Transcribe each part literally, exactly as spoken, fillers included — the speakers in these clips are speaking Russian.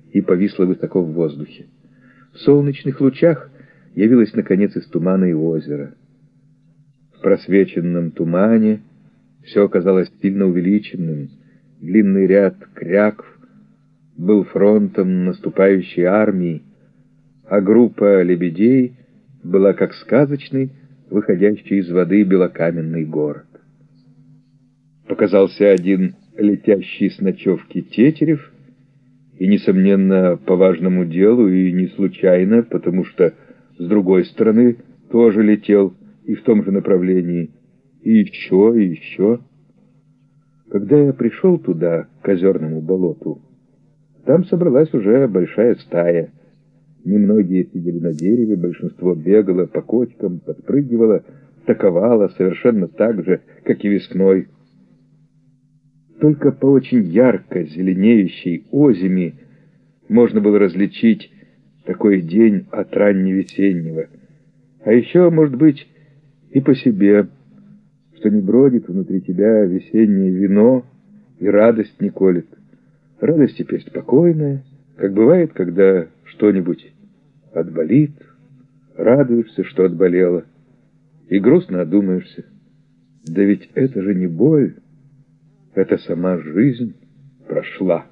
и повисла высоко в воздухе. В солнечных лучах явилось, наконец, из тумана и озеро. В просвеченном тумане все оказалось сильно увеличенным. Длинный ряд крякв был фронтом наступающей армии, а группа лебедей была как сказочный, выходящий из воды белокаменный город. Показался один летящий с ночевки Тетерев, и, несомненно, по важному делу, и не случайно, потому что с другой стороны тоже летел и в том же направлении, и еще, и еще. Когда я пришел туда, к озерному болоту, там собралась уже большая стая. Немногие сидели на дереве, большинство бегало по кочкам, подпрыгивало, таковало совершенно так же, как и весной. Только по очень ярко зеленеющей озими можно было различить такой день от ранневесеннего. А еще, может быть, и по себе, что не бродит внутри тебя весеннее вино и радость не колет. Радость теперь спокойная, как бывает, когда что-нибудь отболит, радуешься, что отболело, и грустно одумаешься. Да ведь это же не боль, это сама жизнь прошла.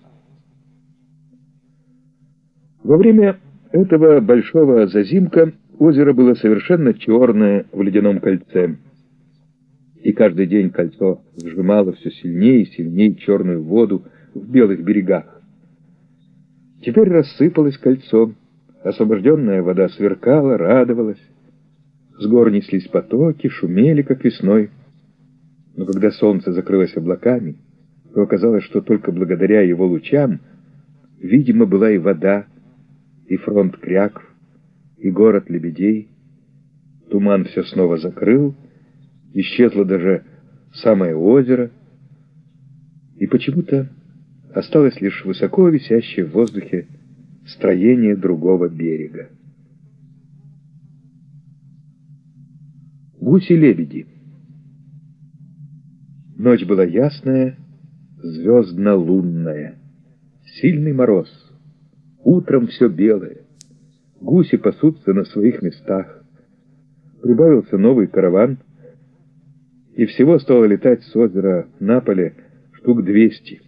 Во время этого большого зазимка озеро было совершенно черное в ледяном кольце, и каждый день кольцо сжимало все сильнее и сильнее черную воду в белых берегах. Теперь рассыпалось кольцо, освобожденная вода сверкала, радовалась. С гор неслись потоки, шумели, как весной. Но когда солнце закрылось облаками, то оказалось, что только благодаря его лучам видимо была и вода, и фронт крякв, и город лебедей. Туман все снова закрыл, исчезло даже самое озеро, и почему-то осталось лишь высоко висящее в воздухе строение другого берега. Гуси-лебеди. Ночь была ясная, звездно-лунная. Сильный мороз. Утром все белое. Гуси пасутся на своих местах. Прибавился новый караван, и всего стало летать с озера на поле штук двести.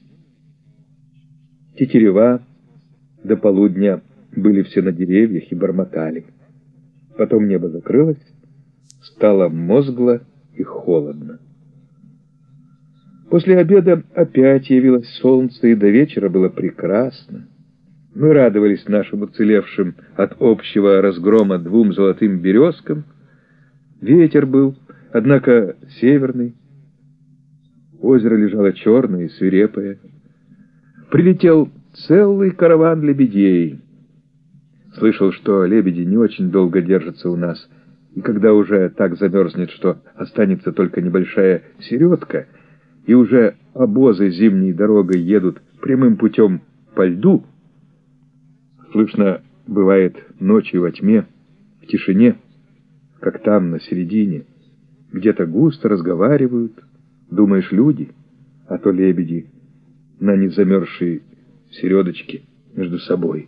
Тетерева до полудня были все на деревьях и бормотали. Потом небо закрылось, стало мозгло и холодно. После обеда опять явилось солнце, и до вечера было прекрасно. Мы радовались нашим уцелевшим от общего разгрома двум золотым березкам. Ветер был, однако, северный. Озеро лежало черное и свирепое. Прилетел целый караван лебедей. Слышал, что лебеди не очень долго держатся у нас, и когда уже так замерзнет, что останется только небольшая середка, и уже обозы зимней дорогой едут прямым путем по льду, слышно бывает ночью во тьме, в тишине, как там, на середине, где-то густо разговаривают, думаешь, люди, а то лебеди на незамерзшей середочке между собой.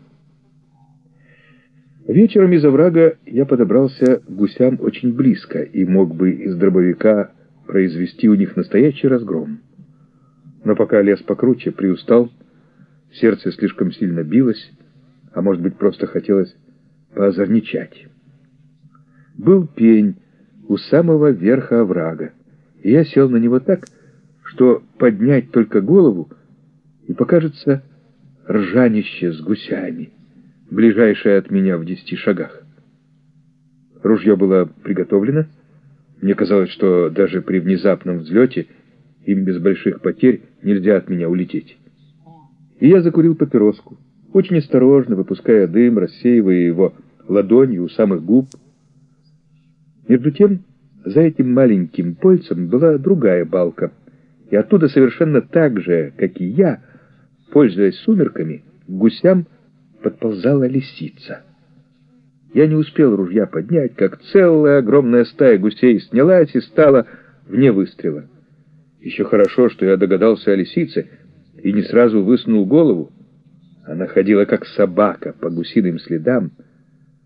Вечером из оврага я подобрался к гусям очень близко и мог бы из дробовика произвести у них настоящий разгром. Но пока лез покруче, приустал, сердце слишком сильно билось, а может быть, просто хотелось поозорничать. Был пень у самого верха оврага, и я сел на него так, что поднять только голову, и покажется ржанище с гусями, ближайшее от меня в десяти шагах. Ружье было приготовлено. Мне казалось, что даже при внезапном взлете им без больших потерь нельзя от меня улететь. И я закурил папироску, очень осторожно выпуская дым, рассеивая его ладонью у самых губ. Между тем, за этим маленьким польцем была другая балка, и оттуда совершенно так же, как и я, пользуясь сумерками, к гусям подползала лисица. Я не успел ружья поднять, как целая огромная стая гусей снялась и стала вне выстрела. Еще хорошо, что я догадался о лисице и не сразу высунул голову. Она ходила, как собака, по гусиным следам,